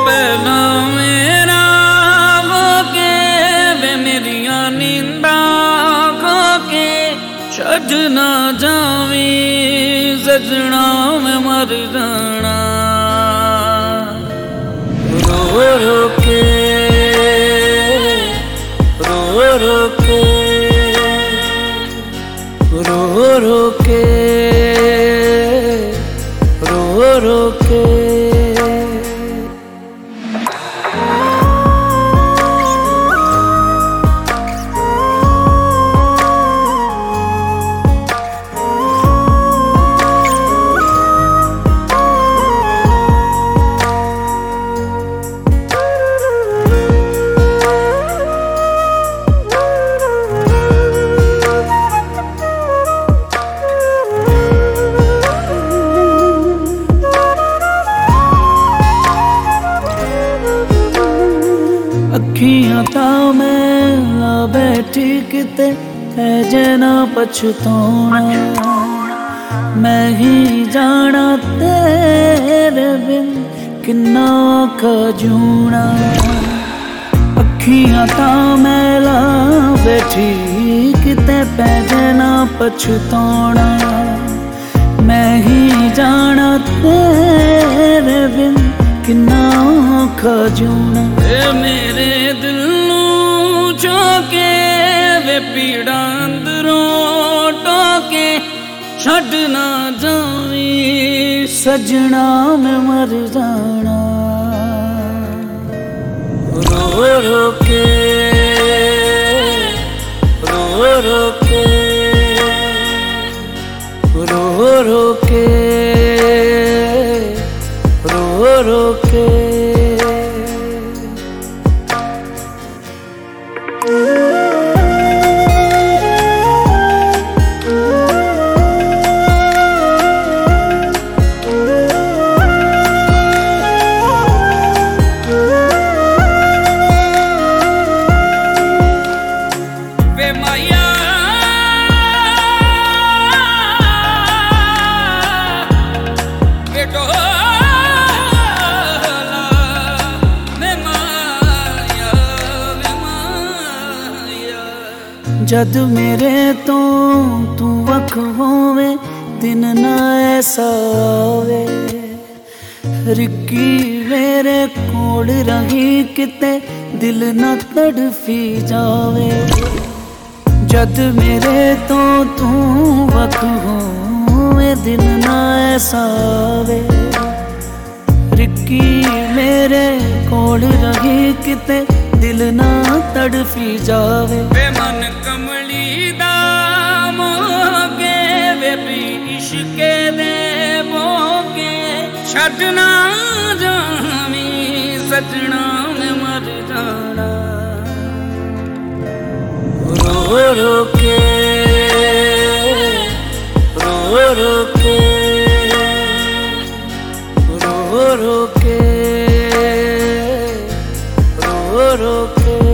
पहला मेरा हो के वे मेरिया नींदा खो के छड़ ना जावी सजना मैं मर जाना रो रो के रो रो के रो रो के रो रो के अखियां ता मैं बैठी किते है जना पछताना मैं ही जाना तेरे बिन किन्ना खजूना अखियां ता मैं बैठी किते पै जना पछताना मैं ही जाना तेरे बिन किन्ना खजूना मेरे दिल नूं चौके वे पीड़ा अंदरों टोके छड़ ना जावी सजना मैं मर जाना रो रो के रो रो के रो रो के रो रो के जद मेरे तो तू वख होवे दिन ना ऐसा आवे रिक्की मेरे कोल रही किते दिल ना तड़फी जावे जद मेरे तो तू वख होवे दिन ना ऐसा आवे रिक्की मेरे कोल रही किते दिल ना तड़फी जावे वे मन कमली दा मोगे वे भी इश्के दे बोगे छड़ ना जावी सजना मैं मर जाना रो रो के रो रो के रो रो के रो रो के